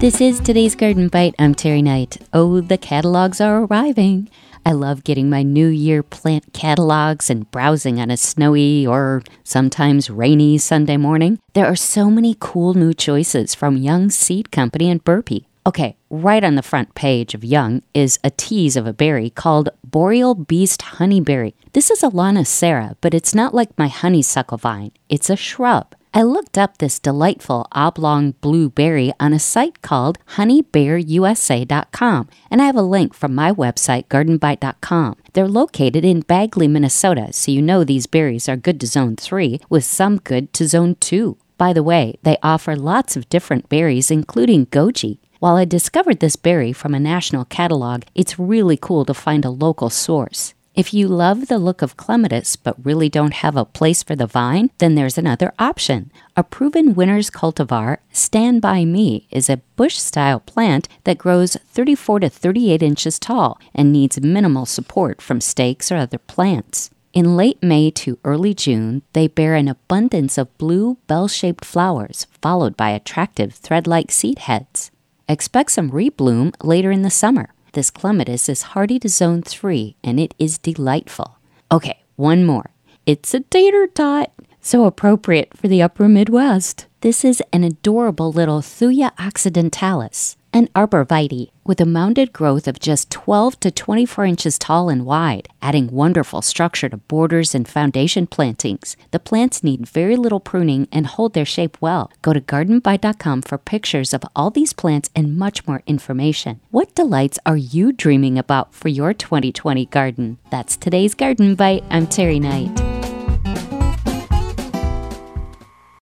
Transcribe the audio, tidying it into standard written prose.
This is today's Garden Bite. I'm Terry Knight. Oh, the catalogs are arriving. I love getting my New Year plant catalogs and browsing on a snowy or sometimes rainy Sunday morning. There are so many cool new choices from Young Seed Company and Burpee. Okay, right on the front page of Young is a tease of a berry called Boreal Beast Honeyberry. This is a Lonicera, but it's not like my honeysuckle vine. It's a shrub. I looked up this delightful oblong blue berry on a site called honeybearusa.com, and I have a link from my website, gardenbite.com. They're located in Bagley, Minnesota, so you know these berries are good to Zone 3, with some good to Zone 2. By the way, they offer lots of different berries, including goji. While I discovered this berry from a national catalog, it's really cool to find a local source. If you love the look of clematis but really don't have a place for the vine, then there's another option. A proven winner's cultivar, Stand By Me, is a bush-style plant that grows 34 to 38 inches tall and needs minimal support from stakes or other plants. In late May to early June, they bear an abundance of blue, bell-shaped flowers, followed by attractive thread-like seed heads. Expect some rebloom later in the summer. This clematis is hardy to Zone 3, and it is delightful. Okay, one more. It's a tater tot, so appropriate for the upper Midwest. This is an adorable little Thuja occidentalis, an arborvitae with a mounded growth of just 12 to 24 inches tall and wide, adding wonderful structure to borders and foundation plantings. The plants need very little pruning and hold their shape well. Go to gardenbite.com for pictures of all these plants and much more information. What delights are you dreaming about for your 2020 garden? That's today's Garden Bite. I'm Terry Knight.